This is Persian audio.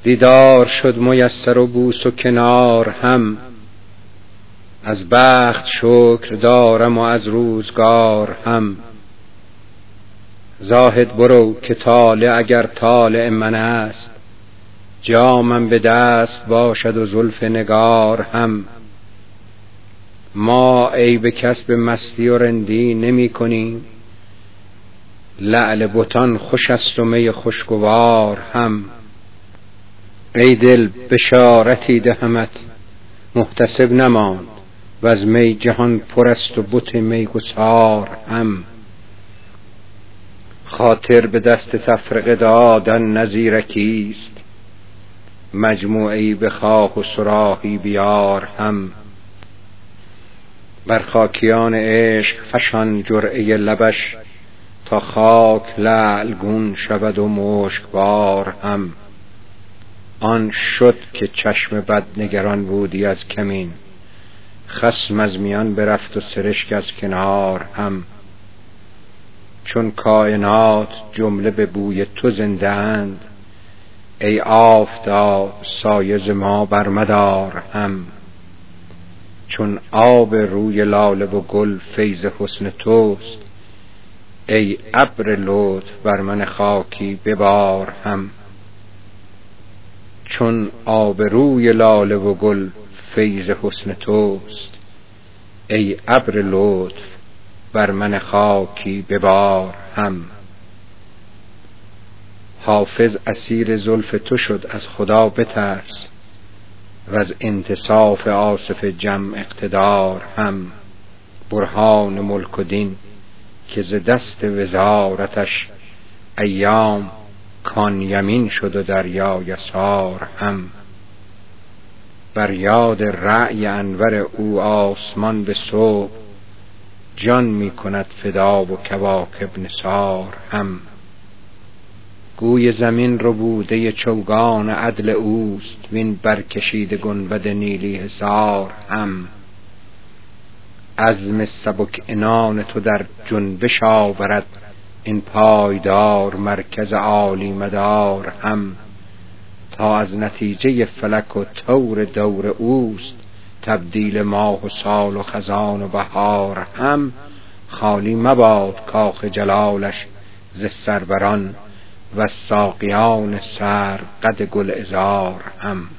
دیدار شد میسر و بوس و کنار هم، از بخت شکر دارم و از روزگار هم. زاهد برو که طالع اگر طالع من است، جامم به دست باشد و زلف نگار هم. ما عیب کسب مستی و رندی نمی کنیم، لعل بتان خوش است و می خوشگوار هم. ای دل بشارتی دهمت محتسب نماند، و از می جهان پر است و بت می گسار هم. خاطر به دست تفرقه دادن نزیرکیست، مجموعی بخواه و صراحی بیار هم. بر خاکیان عشق فشان جرعه لبش، تا خاک لعل گون شود و مشکبار هم. آن شد که چشم بد نگران بودی از کمین، خصم از میان برفت و سرشک از کنار هم. چون کائنات جمله به بوی تو زنده اند، ای آفتاب سایه ز ما برمدار هم. چون آب روی لاله و گل فیض حسن توست، ای ابر لطف بر من خاکی ببار هم. چون آب روی لاله و گل فیض حسن توست، ای ابر لطف بر من خاکی ببار هم. حافظ اسیر زلف تو شد از خدا بترس، و از انتصاف آصف جم اقتدار هم. برهان ملک و دین که ز دست وزارتش، ایام کان یمین شد و دریا یسار هم. بر یاد رأی انور او آسمان به صبح، جان می کند فدا و کواکب نثار هم. گوی زمین ربوده چوگان عدل اوست، وین برکشیده گنبد نیلی حصار هم. عزم سبک عنان تو در جنبش آورد، این پایدار مرکز عالی مدار هم. تا از نتیجه فلک و طور دور اوست، تبدیل ماه و سال و خزان و بهار هم. خالی مباد کاخ جلالش ز سروران، و ساقیان سر قد گلعذار هم.